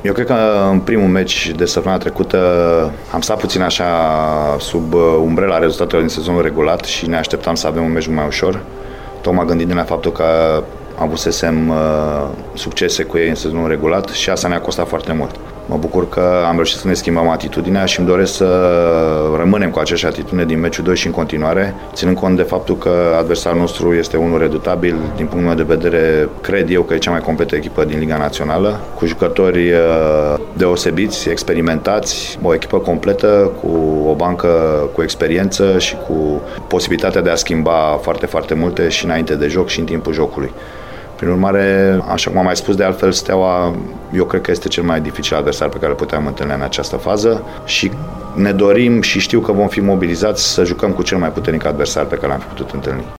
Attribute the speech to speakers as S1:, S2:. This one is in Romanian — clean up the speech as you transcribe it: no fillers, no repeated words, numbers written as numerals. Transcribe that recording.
S1: Eu cred că în primul meci de săptămâna trecută am stat puțin așa sub umbrela rezultatelor din sezonul regulat și ne așteptam să avem un meci mai ușor. Tocmai gândindu-ne la faptul că avusesem succese cu ei în sezonul regulat și asta ne-a costat foarte mult. Mă bucur că am reușit să ne schimbăm atitudinea și îmi doresc să rămânem cu aceeași atitudine din meciul 2 și în continuare, ținând cont de faptul că adversarul nostru este unul redutabil. Din punctul meu de vedere, cred eu că e cea mai completă echipă din Liga Națională, cu jucători deosebiți, experimentați, o echipă completă, cu o bancă cu experiență și cu posibilitatea de a schimba foarte, foarte multe și înainte de joc și în timpul jocului. Prin urmare, așa cum am mai spus de altfel, Steaua, eu cred că este cel mai dificil adversar pe care îl putem întâlni în această fază și ne dorim și știu că vom fi mobilizați să jucăm cu cel mai puternic adversar pe care l-am fi putut întâlni.